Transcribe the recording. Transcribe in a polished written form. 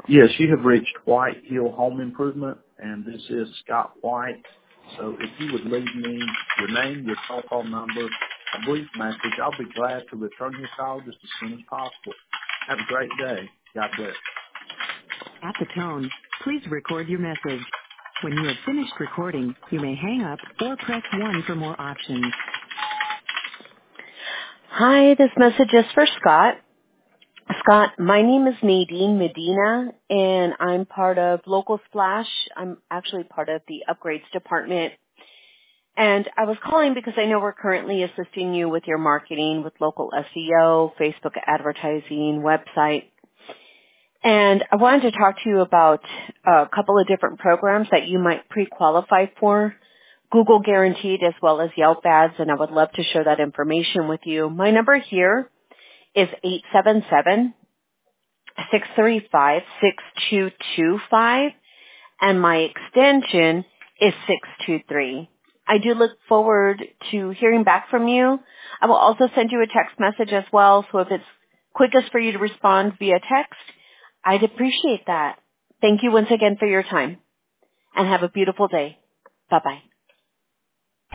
Yes, you have reached White Hill Home Improvement, and this is Scott White. So if you would leave me your name, your telephone number, a brief message, I'll be glad to return your call just as soon as possible. Have a great day. God bless. At the tone, please record your message. When you have finished recording, you may hang up or press 1 for more options. Hi, this message is for Scott. Scott, my name is Nadine Medina, and I'm part of Local Splash. I'm actually part of the Upgrades Department. And I was calling because I know we're currently assisting you with your marketing with local SEO, Facebook advertising, website. And I wanted to talk to you about a couple of different programs that you might pre-qualify for, Google Guaranteed as well as Yelp Ads, and I would love to share that information with you. My number here is 877-635-6225, and my extension is 623. I do look forward to hearing back from you. I will also send you a text message as well, so if it's quickest for you to respond via text, I'd appreciate that. Thank you once again for your time, and have a beautiful day. Bye-bye.